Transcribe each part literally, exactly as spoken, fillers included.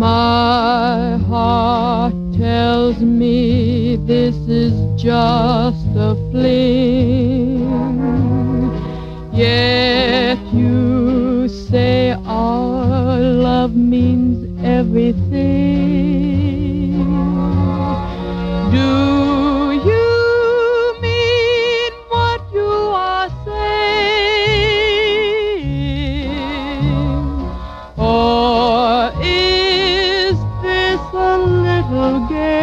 My heart tells me this is just a fling, yet you say our love means everything. Do you mean what you are saying, or is this a little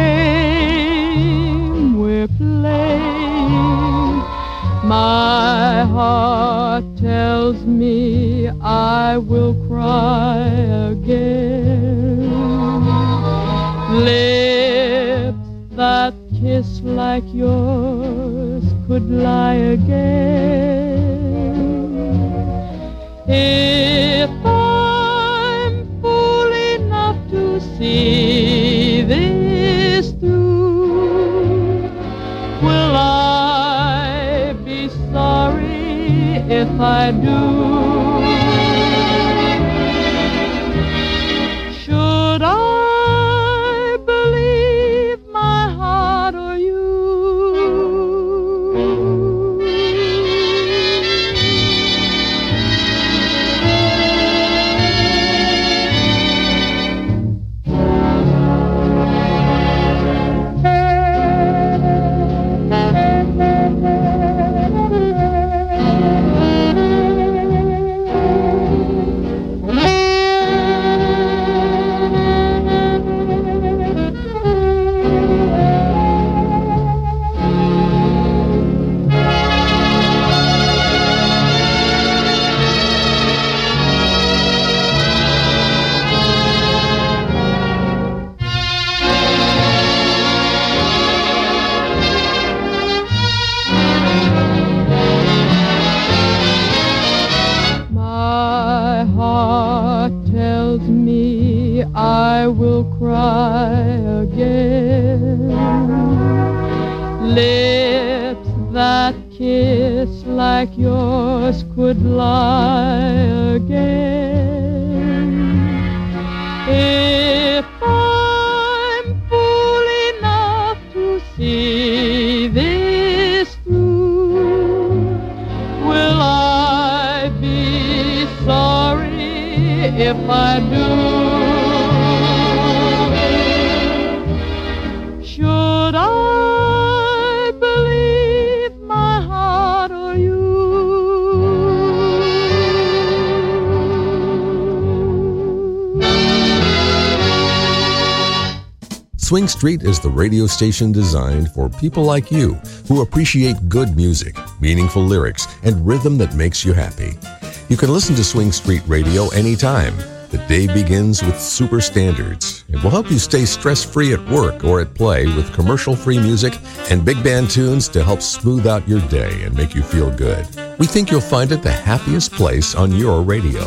game we're playing? My heart tells me I will cry again. Lips that kiss like yours could lie again. If I'm fool enough to see this through, will I be sorry if I do? Should I believe my heart or you? My heart tells me I will cry again. Lips that kiss like yours could lie again. If I'm fool enough to see this through, will I be sorry if I do? Should I believe my heart or you? Swing Street is the radio station designed for people like you who appreciate good music, meaningful lyrics, and rhythm that makes you happy. You can listen to Swing Street Radio anytime. The day begins with super standards. It will help you stay stress-free at work or at play with commercial-free music and big band tunes to help smooth out your day and make you feel good. We think you'll find it the happiest place on your radio.